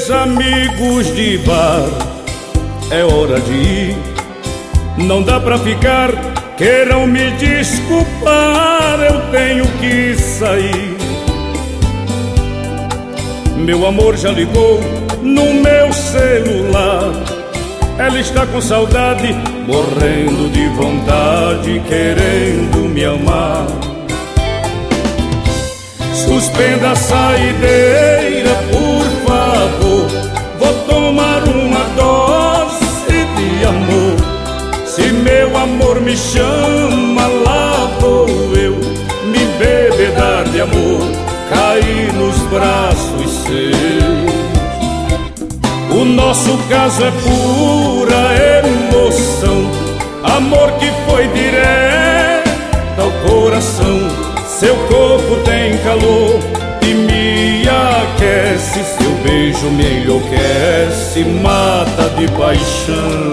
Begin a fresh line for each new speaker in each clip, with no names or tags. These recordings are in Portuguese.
Meus amigos de bar, é hora de ir. Não dá pra ficar, queiram me desculpar, eu tenho que sair. Meu amor já ligou no meu celular. Ela está com saudade, morrendo de vontade, querendo me amar. Suspenda a saideira, por favor. Vou tomar uma dose de amor. Se meu amor me chama, lá vou eu me embebedar de amor, cair nos braços seus. O nosso caso é pura emoção, amor que foi direto ao coração. Seu corpo tem calor e me aquece, seu beijo me enlouquece, mata de paixão.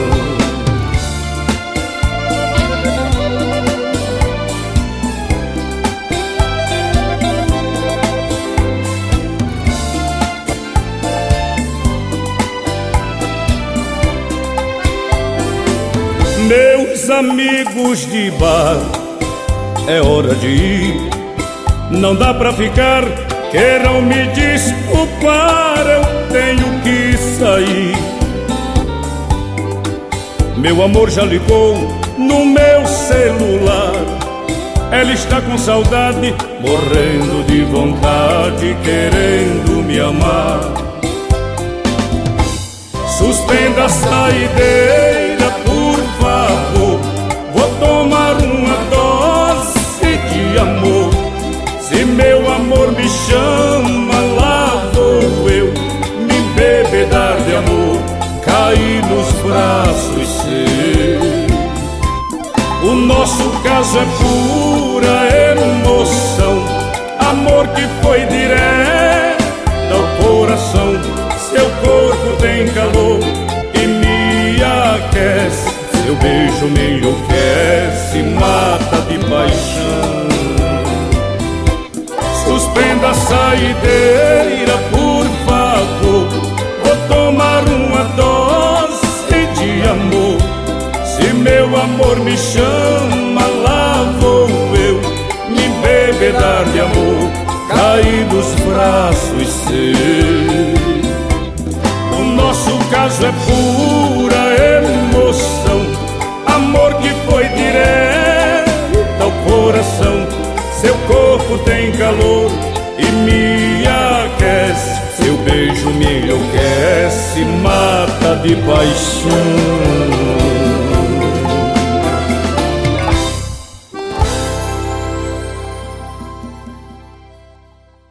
Meus amigos de bar, é hora de ir. Não dá pra ficar, queiram me desculpar, eu tenho que sair. Meu amor já ligou no meu celular. Ela está com saudade, morrendo de vontade, querendo me amar. Suspenda a saideira, por favor. Vou tomar uma dose de amor. Se meu amor me chama, lá vou eu me embebedar de amor, cair nos braços seus. O nosso caso é pura emoção, amor que foi direto ao coração. Seu corpo tem calor e me aquece, seu beijo me enlouquece, mata de paixão. Suspenda a saideira, por favor. Vou tomar uma dose de amor. Se meu amor me chama, lá vou eu me embebedar de amor, cair nos braços seus. O nosso caso é pura emoção, amor que foi direto ao coração. Seu corpo tem calor e me aquece, seu beijo me enlouquece, mata de paixão.